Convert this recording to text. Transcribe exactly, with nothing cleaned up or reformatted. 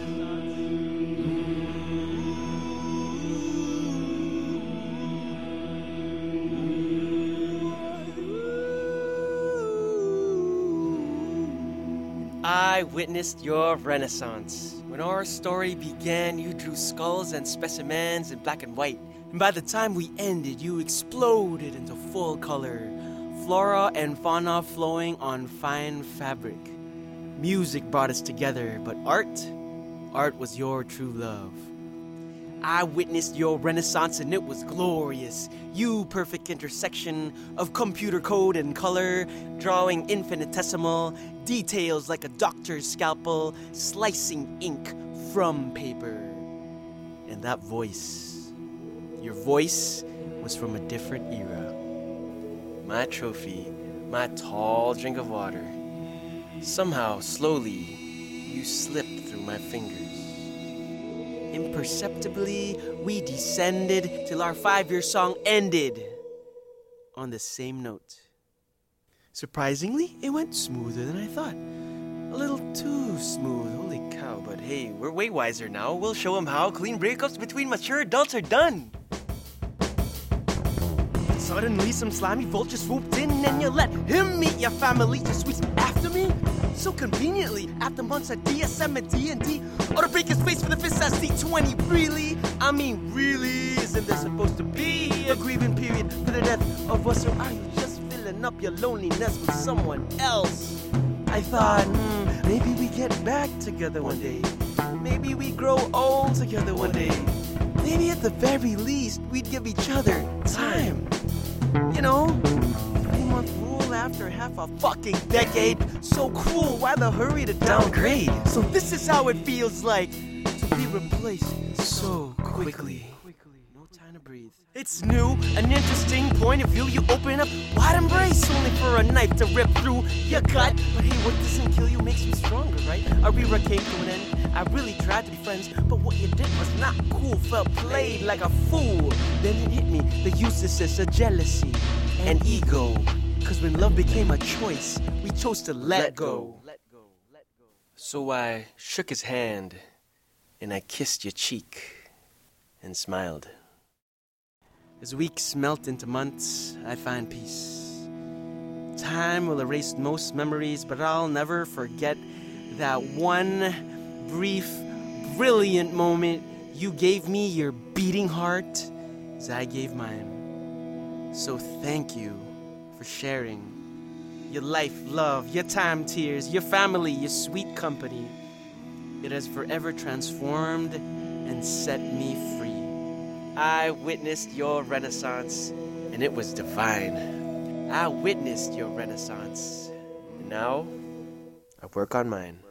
I witnessed your renaissance. When our story began, you drew skulls and specimens in black and white. And by the time we ended, you exploded into full color. Flora and fauna flowing on fine fabric. Music brought us together, but art? Art was your true love. I witnessed your renaissance and it was glorious. You perfect intersection of computer code and color, drawing infinitesimal details like a doctor's scalpel, slicing ink from paper. And that voice, your voice was from a different era. My trophy, my tall drink of water. Somehow, slowly, you slipped through my fingers. Imperceptibly, we descended till our five-year song ended on the same note. Surprisingly, it went smoother than I thought. A little too smooth, holy cow, but hey, we're way wiser now. We'll show them how clean breakups between mature adults are done. Suddenly, some slimy vulture swooped in and you let him meet your family. Just squeezed after me? So conveniently, after months at D S M and D and D, or to break his face for the fist at C twenty. Really? I mean, really? Isn't there supposed to be a grieving period for the death of us? Or are you just filling up your loneliness with someone else? I thought, hmm, maybe we get back together one day. Maybe we grow old together one day. Maybe at the very least, we'd give each other time. You know, three-month rule after half a fucking decade. So cruel, why the hurry to downgrade? So this is how it feels like to be replaced so quickly. No time to breathe. It's new, an interesting point of view. You open up wide embrace, only for a knife to rip through your gut. But hey, what doesn't kill you makes you stronger, right? Our era came to an end. I really tried to be friends, but what you did was not cool. Felt played like a fool. Then it hit me, the uselessness of jealousy and ego. Cause when love became a choice, we chose to let, let go. Let go. Let go. So I shook his hand, and I kissed your cheek, and smiled. As weeks melt into months, I find peace. Time will erase most memories, but I'll never forget that one brief, brilliant moment you gave me your beating heart as I gave mine. So thank you for sharing your life, love, your time, tears, your family, your sweet company. It has forever transformed and set me free. I witnessed your renaissance, and it was divine. I witnessed your renaissance, and now I work on mine.